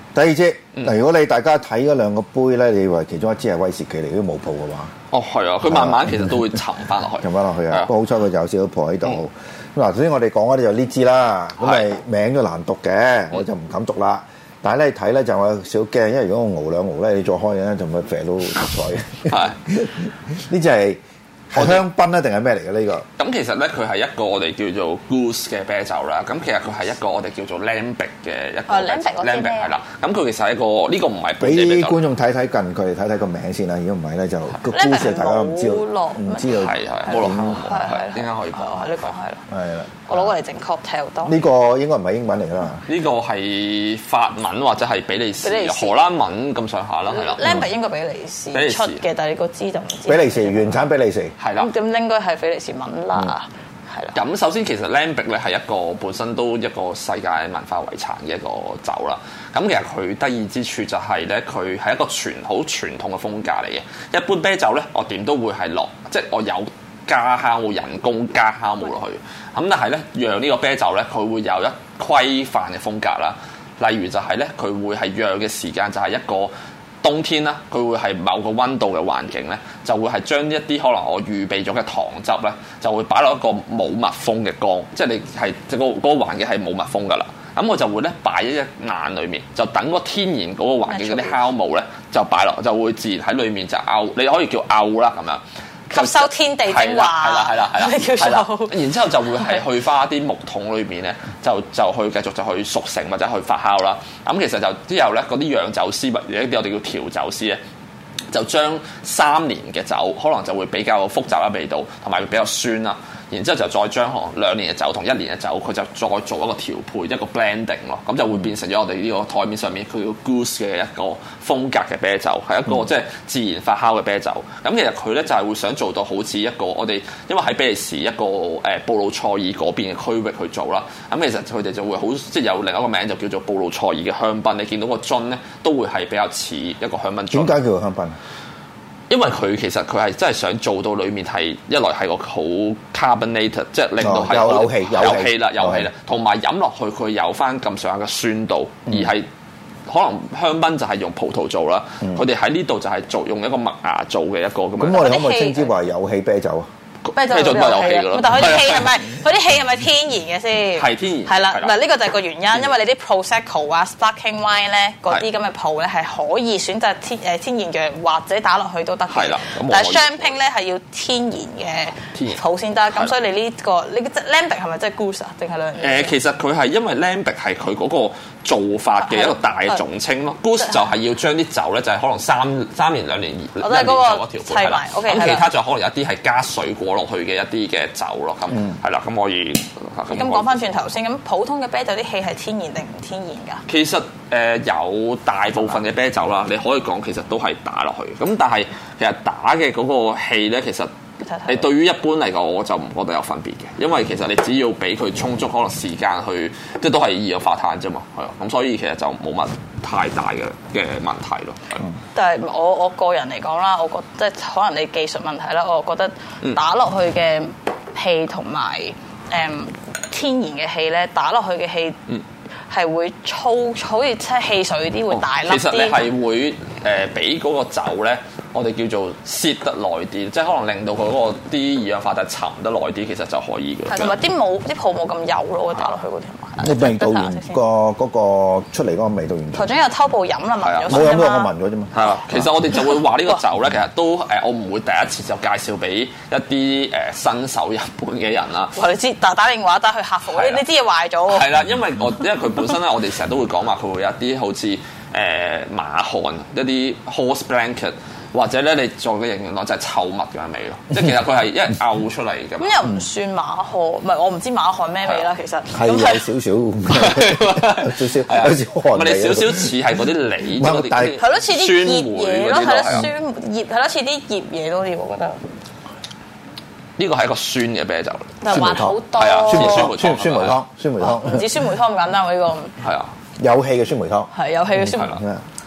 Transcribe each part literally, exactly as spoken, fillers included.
第二支嗱，如果你大家睇嗰兩個杯咧，你以為其中一支係威士忌嚟，都冇泡嘅話， 哦係啊，佢慢慢其實都會沉翻落去， 沉翻落去啊。不過好彩佢就有少少泡喺度。嗱，首先我哋講嗰啲就呢支啦，咁咪名都難讀嘅，我就唔敢讀啦。但係咧睇咧就我有少驚，因為如果我熬兩熬咧，你再開咧就咪肥到彩。係呢隻係係香檳咧定係咩嚟嘅呢個？ 咁其實咧佢係一個我哋叫做 Goose 嘅啤酒啦。咁其實佢係一個我哋叫做 Lambic 嘅一個 Lambic 係啦。咁佢其實係一個呢個唔係俾啲觀眾睇睇近佢哋睇睇個名先啦。如果唔係咧就個 Goose 大家都唔知道，唔知道係係冇落口係點解可以講？ 呢個係啦， 係啦。 我攞過嚟整 cocktail 當。 呢個應該唔係英文嚟㗎啦。 呢個係法文或者係比利時、荷蘭文咁上下啦，係啦。 Lambic 應該比利時出嘅，但係你個支就唔知。 比利時原產比利時係啦。 咁應該係比利時文啦，係啦。 咁首先其實 Lambic 咧係一個本身都一個世界文化遺產嘅一個酒啦。咁其實佢得意之處就係咧，佢係一個傳好傳統嘅風格嚟嘅。一般啤酒咧，我點都會係落，即係我有加酵母、人工加酵母落去。咁但係咧，釀呢個啤酒咧，佢會有一規範嘅風格啦。例如就係咧，佢會係釀嘅時間就係一個冬天啦，佢會係某個溫度嘅環境咧，就會係將一啲可能我預備咗嘅糖汁咧，就會擺落一個冇密封嘅缸，即係你係即係嗰個環境係冇密封噶啦。咁我就會咧擺一隻眼裏面，就等個天然嗰個環境嗰啲酵母咧就擺落，就會自然喺裏面就漚，你可以叫漚啦咁樣。 吸收天地精華， 係啦係啦係啦， 叫做。 然之後就會係去翻一啲木桶裏面咧，就就去繼續就去熟成或者去發酵啦。咁其實就之後咧，嗰啲釀酒師或者啲我哋叫調酒師咧，就將三年嘅酒可能就會比較複雜嘅味道，同埋比較酸啦。然之後就再將可能兩年嘅酒同一年嘅酒，佢就再做一個調配，一個 blending 咯，咁就會變成咗我哋呢個台面上面佢叫 Goose 嘅一個風格嘅啤酒，係一個、嗯、即係自然發酵嘅啤酒。咁其實佢咧就係會想做到好似一個我哋，因為喺比利時一個誒布魯塞爾嗰邊嘅區域去做啦。咁其實佢哋就會好即係有另一個名就叫做布魯塞爾嘅香檳。你見到個樽咧都會係比較似一個香檳樽。 點解叫做香檳？ 因為佢其實佢係真係想做到裡面係一來係個好 carbonated， 即係令到係有有氣有氣啦，有氣啦，同埋飲落去佢有翻咁上下嘅酸度，嗯、而係可能香檳就係用葡萄做啦，佢哋喺呢度就係做用一個麥芽做嘅一個咁樣。 咁我哋可唔可以稱之為有氣啤酒啊？ 啤酒都有氣㗎，但係佢啲氣係咪佢啲氣係咪天然嘅先？ 係天然。 係啦，嗱呢個就係個原因，因為你啲 Prosecco 啊、Sparkling Wine 咧嗰啲咁嘅泡咧係可以選擇天誒天然嘅，或者打落去都得嘅。 係啦， 但係 Champagne 咧係要天然嘅泡先得，咁所以你呢個你嘅 Lambic 係咪真係 Goose 啊？定係兩樣嘢？ 誒，其實佢係因為 Lambic 係佢嗰個做法嘅一個大總稱咯。Goose 就係要將啲酒咧就係可能三三年兩年一年做一條配係啦。咁其他就可能有一啲係加水果落去嘅一啲嘅酒咯，咁係啦，咁可以。 咁講翻轉頭先，咁普通嘅啤酒啲氣係天然定唔天然㗎？ 其實誒、呃、有大部分嘅啤酒啦，你可以講其實都係打落去，咁但係其實打嘅嗰個氣咧，其實你對於一般嚟講，我就唔覺得有分別嘅，因為其實你只要俾佢充足可能時間去，即係都係二氧化碳啫嘛，係啊，咁所以其實就冇乜太大嘅嘅問題咯。嗯、 但係我我個人嚟講啦，我覺得即係可能你技術問題啦，我覺得打落去嘅氣同埋誒天然嘅氣咧，打落去嘅氣係會粗，好似即係汽水啲會大粒啲。 其實你係會誒俾嗰個酒咧，我哋叫做蝕得耐啲，即係可能令到佢嗰個啲二氧化碳沉得耐啲，其實就可以嘅。 同埋啲冇啲泡冇咁油咯，打落去嗰條。 你味道完個嗰個出嚟嗰個味道完。 頭先有偷步飲啦，聞咗冇飲到我聞咗啫嘛。 係啊，其實我哋就會話呢個酒咧，其實都誒，我唔會第一次就介紹俾一啲誒新手日本嘅人啦。 哇！你知打打電話打去客服，你你知嘢壞咗喎。 係啦，因為我因為佢本身咧，我哋成日都會講話佢會有一啲好似誒馬汗一啲 horse blanket。或者咧，你做嘅形容就係臭物嘅味咯，即係其實佢係一係嘔出嚟嘅。咁又唔算馬汗，唔係我唔知馬汗咩味啦，其實係有少少，少少有少汗味。 唔係你少少似係嗰啲梨嗰啲， 係咯，似啲醃嘢咯，係咯，酸醃係咯，似啲醃嘢多啲，我覺得。 呢個係一個酸嘅啤酒， 但係滑好多。 係啊，酸梅酸梅酸酸梅湯，酸梅湯。 唔止酸梅湯咁簡單喎，呢個。 係啊， 有氣嘅酸梅湯。 係有氣嘅酸梅湯。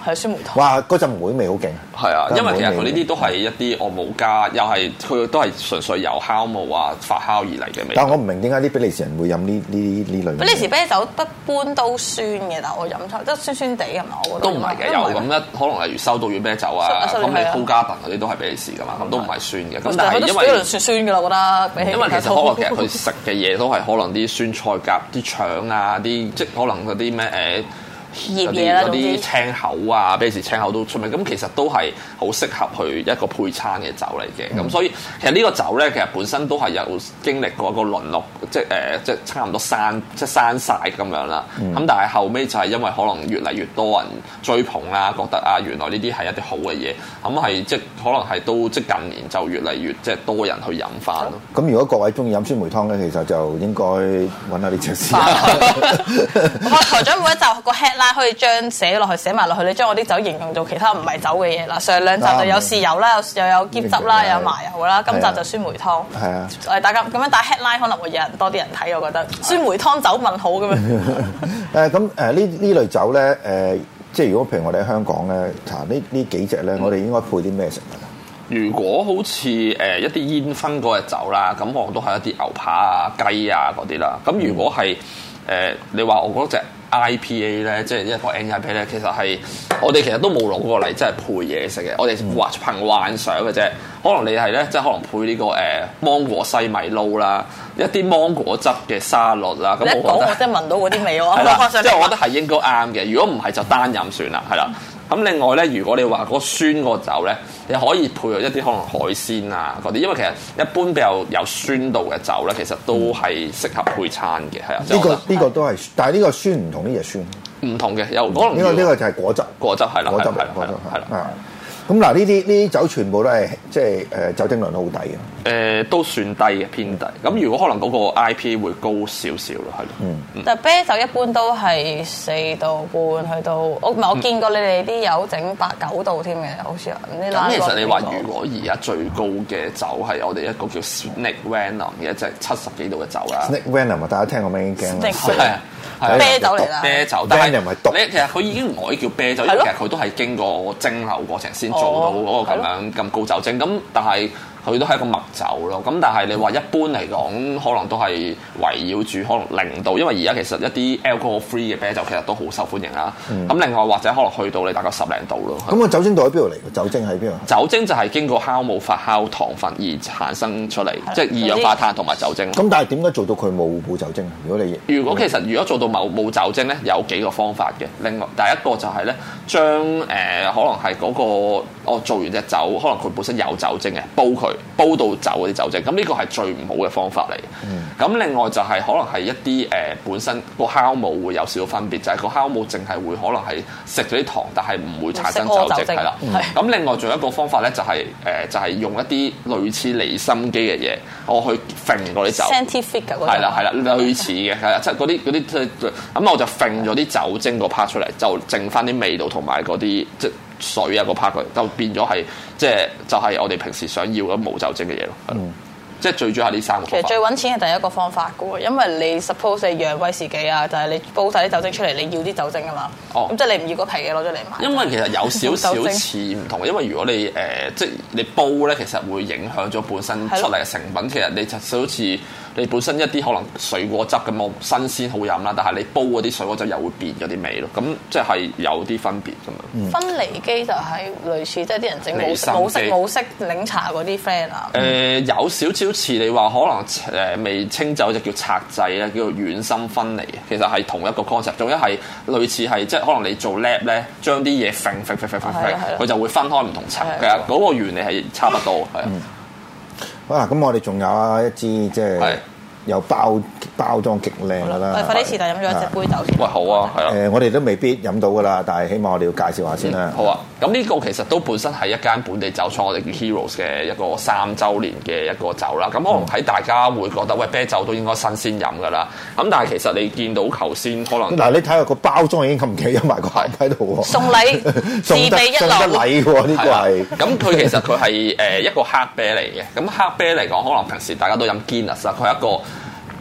係酸梅湯。 哇！嗰陣梅味好勁。 係啊，因為其實佢呢啲都係一啲我冇加，又係佢都係純粹由酵母啊發酵而嚟嘅味。 但係我唔明點解啲比利時人會飲呢呢呢類。 比利時啤酒一般都酸嘅，但係我飲出即係酸酸地係咪？我覺得都唔係嘅，有咁一可能例如修道院啤酒啊，咁你鋪加頓嗰啲都係比利時噶嘛，咁都唔係酸嘅。咁但係因為酸酸嘅啦，我覺得。 因為其實可能其實佢食嘅嘢都係可能啲酸菜夾啲腸啊，啲即係可能嗰啲咩誒。 醃嘢啦， 嗰啲青口啊，比利時青口都出名，咁其實都係好適合去一個配餐嘅酒嚟嘅。咁、嗯、所以其實呢個酒咧，其實本身都係有經歷過一個淪落，即係誒、呃，即係差唔多山，即係山晒咁樣啦。咁、嗯、但係後尾就係因為可能越嚟越多人追捧啦，覺得啊，原來呢啲係一啲好嘅嘢，咁係即係可能係都即係近年就越嚟越即係多人去飲翻咯。 咁如果各位中意飲酸梅湯咧，其實就應該揾下呢隻試下。 我台長每一集個 headline可以將寫落去，寫埋落去，你將我啲酒形容做其他唔係酒嘅嘢啦。上兩集就有豉油啦，又有醃汁啦，又有麻油啦。今集就酸梅湯。係啊，誒大家咁樣打 headline 可能會有人多啲人睇，我覺得酸梅湯酒問好咁樣。 誒咁誒呢呢類酒咧誒、呃，即係如果譬如我哋喺香港咧，查呢呢幾隻咧，我哋應該配啲咩食物啊？ 如果好似誒一啲煙燻嗰隻酒啦，咁我都係一啲牛扒啊、雞啊嗰啲啦。咁如果係誒、呃、你話我嗰隻 I P A 咧，即係一個 N I P A 咧，其實係我哋其實都冇攞過嚟，即係配嘢食嘅。我哋或憑幻想嘅啫。可能你係咧，即係可能配呢、這個誒、呃、芒果西米撈啦，一啲芒果汁嘅沙律啦。咁我覺得我真係聞到嗰啲味喎。 係啦，即係我覺得係應該啱嘅。如果唔係就單飲算啦，係啦。咁另外咧，如果你話嗰酸個酒咧，你可以配一啲可能海鮮啊嗰啲，因為其實一般比較有酸度嘅酒咧，其實都係適合配餐嘅，係啊。 呢、呢個呢、呢個都係，但係呢個酸唔同呢隻酸， 唔同嘅有可能。 呢個呢個就係果汁， 果汁係啦， 果汁係啦， 果汁係啦。 咁嗱，呢啲呢啲酒全部都係即係誒酒精量都好低嘅。誒、 呃、都算低嘅，偏低。咁如果可能嗰個 I P A 會高少少咯，係咯。嗯。 但啤酒一般都係四度半去到，我唔係我見過你哋啲有整八九度添嘅，好似啊。 咁其實你話如果而家最高嘅酒係我哋一個叫 Snake Venom 嘅一隻七十幾度嘅酒啦。 Snake Venom 啊，大家聽過咩已經驚啦。 係啊。 啤酒嚟啦， 啤酒，但係你其實佢已經唔可以叫啤酒，因為其實佢都係經過蒸餾過程先做到嗰個咁樣咁高酒精。咁但係佢都係一個麥酒咯。咁但係你話一般嚟講，可能都係圍繞住可能零度，因為而家其實一啲 alcohol free 嘅啤酒其實都好受歡迎啦。咁、嗯、另外或者可能去到你大概十零度咯。咁個酒精度喺邊度嚟？酒精喺邊度？ 酒精就係經過酵母發酵糖分而產生出嚟，即係二氧化碳同埋酒精。咁但係點解做到佢冇冇酒精？如果你如果其實如果做到冇冇酒精咧，有幾個方法嘅。另外第一個就係咧，將誒、呃、可能係嗰、那個我做完隻酒，可能佢本身有酒精嘅，煲佢煲到走嗰啲酒精。咁呢個係最唔好嘅方法嚟。咁、嗯、另外就係可能係一啲誒、呃、本身個酵母會有少少分別，就係、是、個酵母淨係會可能係食咗啲糖，但係唔會產生酒精係啦。咁、嗯、另外仲有一個方法咧，就係、是、誒、呃、就係、是、用一啲類似離心機嘅嘢，我去揈嗰啲酒。 Scientific 嘅嗰種。係啦係啦，類似嘅係啦，即係嗰啲嗰啲咁我就揈咗啲酒精個 part 出嚟，就剩翻啲味道同埋嗰啲即係水啊個 part 佢，就變咗係即係就係、是、我哋平時想要嘅冇酒精嘅嘢咯。嗯，即係最主要係呢三個方法。 其實最揾錢係第一個方法嘅喎，因為你 suppose 你釀威士忌啊，就係、是、你煲晒啲酒精出嚟，你要啲酒精啊嘛。哦，咁即係你唔要嗰皮嘅攞咗嚟賣。因為其實有少少似唔同，因為如果你誒、呃、即係你煲咧，其實會影響咗本身出嚟嘅成品。其實你就好似你本身一啲可能水果汁咁，我新鮮好飲啦，但係你煲嗰啲水果汁又會變咗啲味咯。咁即係有啲分別咁樣。 嗯、分離機就係類似，即係啲人整冇冇色冇色檸茶嗰啲 friend 啊。誒、 呃、有少少似你話可能誒未清酒就叫拆製咧，叫做遠心分離嘅。其實係同一個 concept，仲一係類似係即係可能你做 lab 咧，將啲嘢揈揈揈揈揈佢就會分開唔同層。其實嗰個原理係差不多係啊。 好啦，咁我哋仲有一支即係有包包裝極靚噶啦。 我哋快啲試下飲咗一隻杯酒先。 喂，好啊，係啦。 誒、呃，我哋都未必飲到噶啦，但係起碼我哋要介紹下先啦、嗯。 好啊，咁呢個其實都本身係一間本地酒廠，我哋叫 Heroes 嘅一個三週年嘅一個酒啦。咁可能喺大家會覺得喂，啤酒都應該新鮮飲噶啦。咁但係其實你見到頭先可能嗱， 你睇下個包裝已經咁企咗埋個盒喺度喎。 送禮自備一流， 送得禮喎呢個係。 咁佢其實佢係誒一個黑啤嚟嘅。咁黑啤嚟講，可能平時大家都飲 Guinness 啊，佢係一個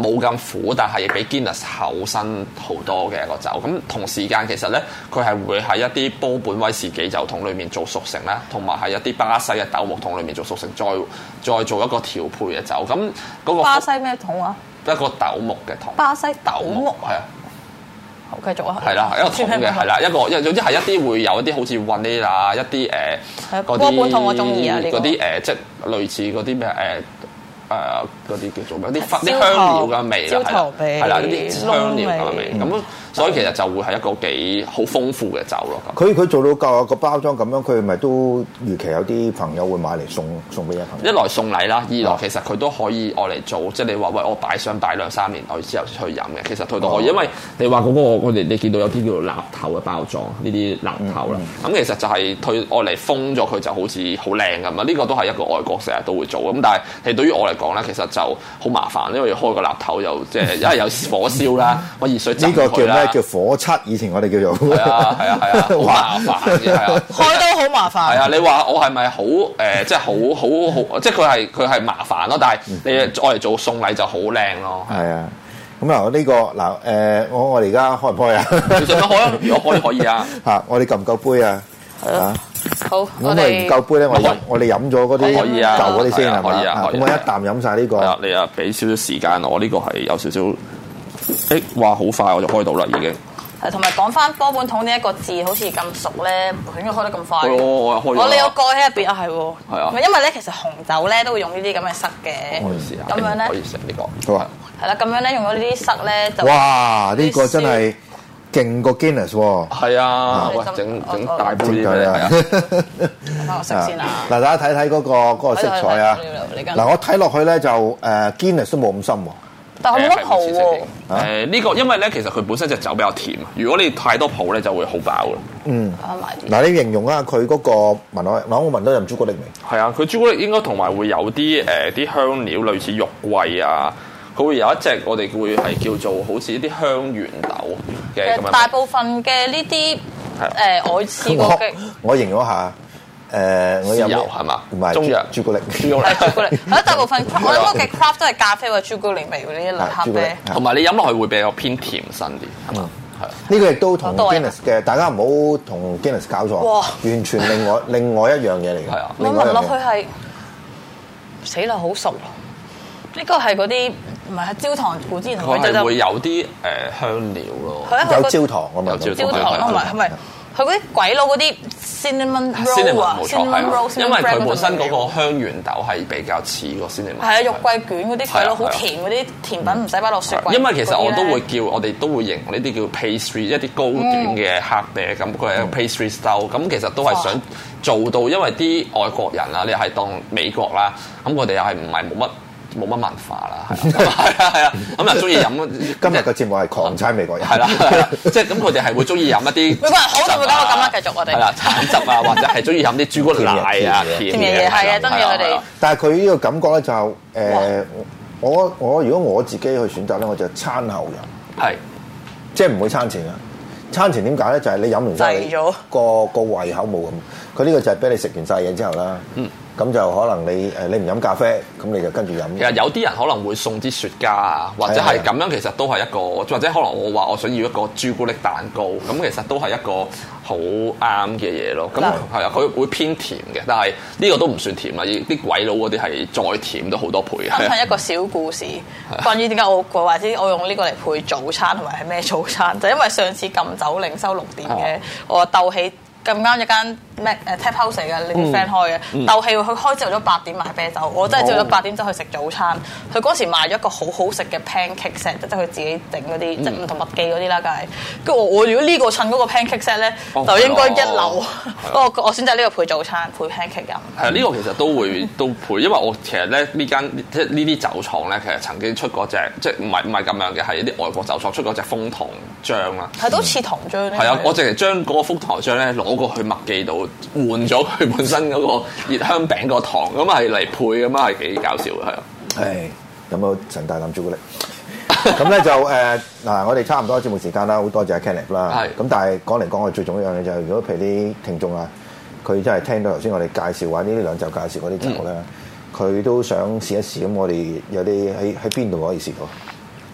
冇咁苦，但係比 Guinness 厚身好多嘅一個酒。咁同時間其實咧，佢係會喺一啲波本威士忌酒桶裏面做熟成啦，同埋喺一啲巴西嘅豆木桶裏面做熟成，再再做一個調配嘅酒。咁嗰、那個巴西咩桶啊？ 一個豆木嘅桶。 巴西豆木係啊。 好，繼續啊。 係啦，一個桶嘅係啦，一個，因總之係一啲會有一啲好似 vanilla 一啲誒嗰啲波本桶我中意啊，呢、這個嗰啲誒即係類似嗰啲咩誒。誒嗰啲叫做咩？啲啲香料嘅味啦，係啦，係啦，啲香料嘅味。咁、嗯、所以其實就會係一個幾好豐富嘅酒咯。 佢佢做到夠個包裝咁樣，佢咪都預期有啲朋友會買嚟送送俾一朋友。 一來送禮啦，二來其實佢都可以愛嚟做，即係你話喂，我擺箱擺兩三年，我之後去飲嘅，其實佢都可以。哦、因為你話嗰、那個我哋你見到有啲叫做蠟頭嘅包裝，呢啲蠟頭啦。咁、嗯嗯、其實就係佢愛嚟封咗佢就好似好靚咁啊！呢、這個都係一個外國成日都會做咁，但係係對於我嚟講咧，其實就好麻煩，因為要開個蠟頭又即係，因為有火燒啦，我熱水浸佢啦。呢個叫咩？叫火漆，以前我哋叫做。係啊係啊係啊，好麻煩嘅係啊， 開都好麻煩。 係啊，你話我係咪好誒？即係好好好，即係佢係佢係麻煩咯。但係你愛嚟做送禮就好靚咯。 係啊，咁啊呢個嗱誒，我我哋而家開唔開啊？ 你想開啊？如果開可以啊。 嚇！我哋夠唔夠杯啊？ 係啊。好， 咁我哋唔夠杯咧，我飲我哋飲咗嗰啲舊嗰啲先係嘛？咁我一啖飲晒呢個。 係啊，你啊俾少少時間我，呢個係有少少，誒哇好快我就開到啦已經。 係，同埋講翻波本桶呢一個字好似咁熟咧，佢應該開得咁快。 我我開咗。 我你有蓋喺入邊啊，係喎。 係啊。 因為咧，其實紅酒咧都會用呢啲咁嘅塞嘅。 可以試下。 咁樣咧。 可以食呢個。好啊。 係啦，咁樣咧用咗呢啲塞咧就。 哇！呢個真係〜勁過 Guinness 喎， 係啊，喂，整整大杯啲嘅，係啊， 睇翻我色先啦。 嗱，大家睇睇嗰個嗰個色彩啊。嗱，我睇落去咧就誒 Guinness 都冇咁深喎， 但係冇乜泡喎。 誒呢個因為咧其實佢本身隻酒比較甜，如果你太多泡咧就會好飽㗎。嗯。 嗱，你形容下佢嗰個聞落，嗱我聞到有朱古力味。 係啊，佢朱古力應該同埋會有啲誒啲香料，類似肉桂啊。佢會有一隻我哋會係叫做好似一啲香圓豆嘅咁樣。 大部分嘅呢啲誒我試過嘅， 我形容一下誒，我有豉油係嘛？ 唔係中藥朱古力， 朱古力係朱古力。係大部分我諗嘅 craft 都係咖啡或者朱古力味嗰啲兩黑啤。 同埋你飲落去會比較偏甜身啲，係嘛？係。 呢個亦都同 Guinness 嘅，大家唔好同 Guinness 搞錯，完全另外另外一樣嘢嚟嘅。係啊， 你聞落去係死啦，好熟。呢個係嗰啲唔係係焦糖固之前佢係會有啲誒香料咯， 有焦糖啊嘛， 有焦糖咯，唔係係咪？佢嗰啲鬼佬嗰啲 cinnamon roll 啊 ，cinnamon roll，因為佢本身嗰個香圓豆係比較似個 cinnamon。係啊， 肉桂卷嗰啲鬼佬好甜嗰啲甜品唔使擺落雪櫃。 因為其實我都會叫我哋都會形容呢啲叫 pastry， 一啲高端嘅黑啤，咁佢係 pastry style，咁其實都係想做到，因為啲外國人啊，你係當美國啦，咁佢哋又係唔係冇乜。冇乜文化啦，係啊係啊，咁又中意飲。 今日嘅節目係狂猜美國人， 係啦，即係咁佢哋係會中意飲一啲。 美國人好就會搞到咁啦，繼續我哋。 係啦，橙汁啊，或者係中意飲啲朱古力奶啊，甜嘢係啊，真嘅佢哋。 但係佢呢個感覺咧就誒，我我如果我自己去選擇咧，我就餐後飲，係即係唔會餐前啊。餐前點解咧？就係你飲完之後，個個胃口冇咁。佢呢個就係俾你食完晒嘢之後啦。嗯。咁就可能你誒你唔飲咖啡，咁你就跟住飲。 其實有啲人可能會送啲雪茄啊，或者係咁樣，其實都係一個，或者可能我話我想要一個朱古力蛋糕，咁其實都係一個好啱嘅嘢咯。咁係啊，佢會偏甜嘅，但係呢個都唔算甜啊！啲鬼佬嗰啲係再甜都好多倍嘅。 分享一個小故事，關於點解我或者我用呢個嚟配早餐同埋係咩早餐，就因為上次禁酒令收六點嘅，我鬥氣。咁啱一間咩誒 tap house 嚟嘅，你啲 friend 開嘅，鬥氣佢開朝早八點買啤酒，我真係朝早八點走去食早餐。佢嗰時賣咗一個好好食嘅 pancake set，即係佢自己整嗰啲，即係唔同麥記嗰啲啦，梗係。跟住我我如果呢個襯嗰個 pancake set 咧，就應該一流。不過我選擇呢個配早餐，配 pancake 飲。 係啊，呢個其實都會都配，因為我其實咧呢間即係呢啲酒廠咧，其實曾經出過隻，即係唔係唔係咁樣嘅，係一啲外國酒廠出過隻楓糖漿啦。 係都似糖漿。 係啊，我淨係將嗰個楓糖漿咧攞過去麥記度換咗佢本身嗰個熱香餅個糖，咁係嚟配咁啊，係幾搞笑嘅，係啊。 係飲到陳大啖朱古力。咁咧就誒嗱、呃，我哋差唔多節目時間啦，好多謝阿 Kenneth 啦。係。咁但係講嚟講去最重要一樣嘢就係、是，如果譬如啲聽眾啊，佢真係聽到頭先我哋介紹話呢啲兩酒介紹嗰啲酒咧，佢、嗯、都想試一試，咁我哋有啲喺喺邊度可以試到？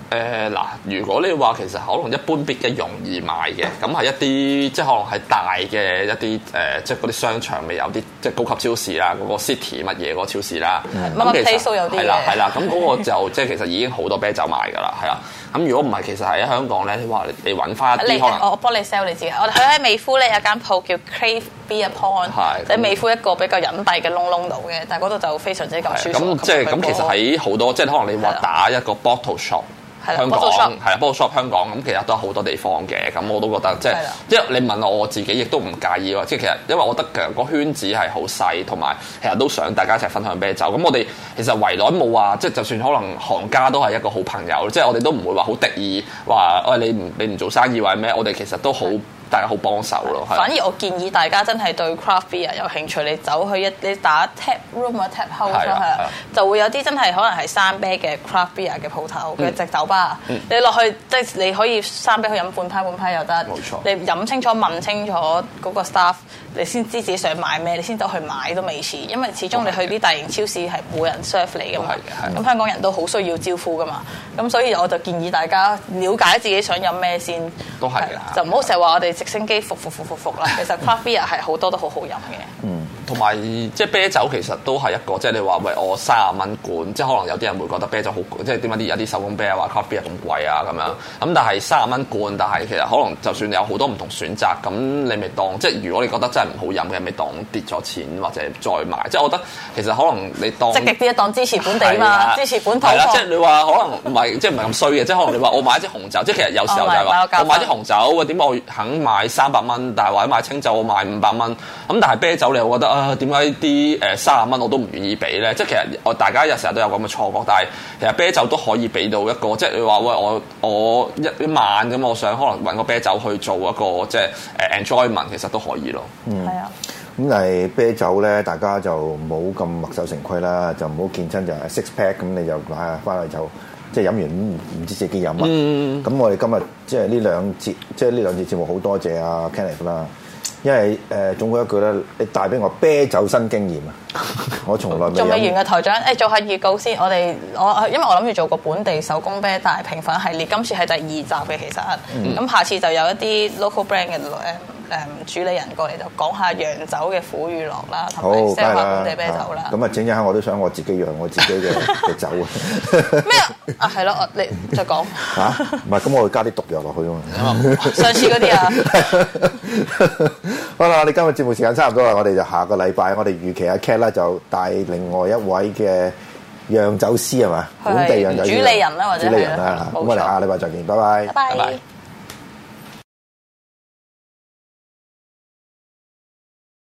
誒嗱、呃，如果你話其實可能一般啲嘅容易買嘅，咁係一啲即係可能係大嘅一啲誒、呃，即係嗰啲商場咪有啲即係高級超市啦，嗰、嗰個 City 乜嘢嗰個超市啦，咁其實有啲係啦係啦，咁嗰個就即係其實已經好多啤酒賣㗎啦，係啦。咁如果唔係，其實係喺香港咧，你話你揾翻一啲可能， 我幫你 sell 你自己。我哋喺美孚咧有間鋪叫 Crave Beer Pond，喺美孚一個比較隱蔽嘅窿窿度嘅，但係嗰度就非常之咁舒服。 咁即係咁，其實喺好多即係可能你話打一個 bottle shop。香港係啦 bottle shop 香港咁其實都有好多地方嘅，咁我都覺得即係，即係你問我我自己亦都唔介意喎。即係其實因為我覺得其實個圈子係好細，同埋其實都想大家一齊分享啤酒。咁我哋其實圍內冇話，即係就算可能行家都係一個好朋友，即係我哋都唔會話好敵意，話喂你唔你唔做生意或者咩，我哋其實都好。大家好幫手咯， 反而我建議大家真係對 craft beer 有興趣，你走去一你打 tap room 啊 tap house 係啊，就會有啲真係可能係生啤嘅 craft beer 嘅鋪頭嘅隻酒吧，嗯、你落去即係你可以生啤去飲半批半批又得，冇錯。你飲清楚問清楚嗰個 staff， 你先知自己想買咩，你先走去買都未遲，因為始終你去啲大型超市係冇人 serve 你噶嘛，咁香港人都好需要招呼噶嘛，咁所以我就建議大家了解自己想飲咩先， 都係就唔好成日話我哋。直升機服服服服服啦，其實 craft beer 係好多都好好飲嘅。 嗯，同埋即係啤酒其實都係一個，即係你話喂我三十蚊罐，即係可能有啲人會覺得啤酒好，即係點解啲有啲手工啤啊話 craft beer 咁貴啊咁樣。咁但係三十蚊罐，但係其實可能就算有好多唔同選擇，咁你咪當即係如果你覺得真係唔好飲嘅，咪當跌咗錢或者再買。即係我覺得其實可能你當積極啲，當支持本地嘛，支持本土。 係啦，即係你話可能唔係即係唔係咁衰嘅，即係可能你話我買支紅酒，即係其實有時候就係話我買支紅酒，點解我肯買三百蚊，但係或者買清酒我買五百蚊，咁但係啤酒你又覺得啊點解啲誒三十蚊我都唔願意俾咧？即係其實我大家有時候都有咁嘅錯覺，但係其實啤酒都可以俾到一個，即係你話喂我我一一晚咁，我想可能揾個啤酒去做一個即係誒 enjoyment，其實都可以咯。 嗯， 係啊。 咁但係啤酒咧，大家就唔好咁墨守成規啦，就唔好見親就係 six pack 咁你就買翻去就。即係飲完唔唔知自己幾飲啊！咁、嗯、我哋今日即係呢兩節，即係呢兩節節目好多謝阿 Kenneth 啦，因為誒、呃、總歸一句咧，你帶俾我啤酒新經驗啊！我從來未仲未完嘅台長，誒做下預告先。我哋我因為我諗住做個本地手工啤大評分系列，今次係第二集嘅其實，咁、嗯、下次就有一啲 local brand 嘅誒。誒主理人過嚟就講下洋酒嘅苦與樂啦，同埋 sell 下本地啤酒啦。咁啊， 整一下我都想我自己釀我自己嘅嘅酒啊！ 咩啊？啊係咯，你再講嚇？唔係咁，我會加啲毒藥落去啊嘛。 上次嗰啲啊。 好啦，我哋今日節目時間差唔多啦，我哋就下個禮拜，我哋預期阿 Cat 咧就帶另外一位嘅釀酒師係嘛？本地釀酒師主理人啦，或者主理人啦。咁我哋下個禮拜再見，拜拜。 拜拜。